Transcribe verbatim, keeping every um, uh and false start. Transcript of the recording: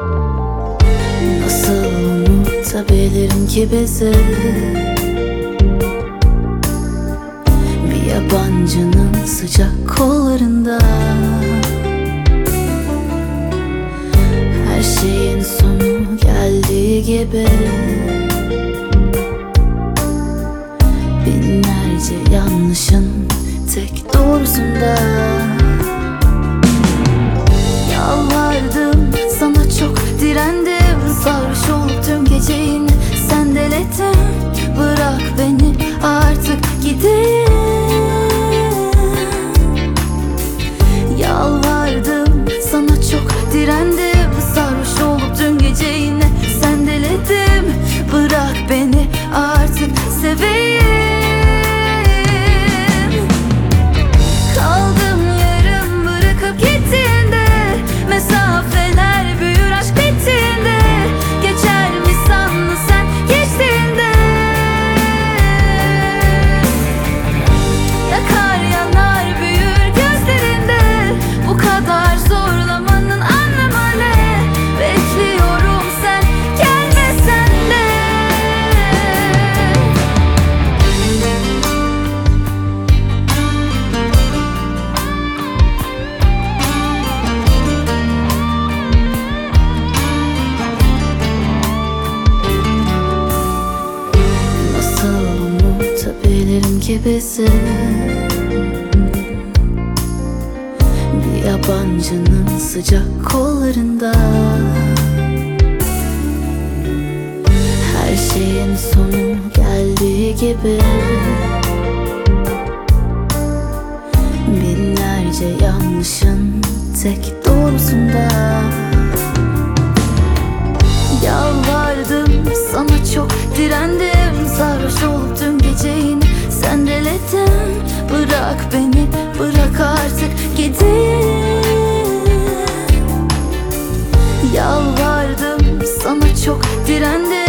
Nasıl unutabilirim ki bizi, bir yabancının sıcak kollarında. Her şeyin sonu geldiği gibi, binlerce yanlışın tek doğrusunda. Yalvardım sana, çok direndim, sarhoş olup tüm gece yine sendeledim. Bırak beni artık gideyim. Yalvardım sana, çok direndim, sarhoş olup tüm gece yine sendeledim. Bırak beni artık seveyim. Kaldım yarım bırakıp gittiğinde, mesafeler büyür aşk bittiğinde. Geçer mi sandın sen geçtiğinde? Yakar yanar büyür gözlerinde. Bu kadar zorlamanın anlamı ne? Bekliyorum sen gelmesen de. Nasıl unutabilirim ki bizi, bir yabancının sıcak kollarında. Her şeyin sonu geldiği gibi, binlerce yanlışın tek doğrusunda. Yalvardım sana, çok direndim, sarhoş olup tüm gece yine sendeledim. Bırak beni, bırak artık gideyim. Yalvardım sana, çok direndim,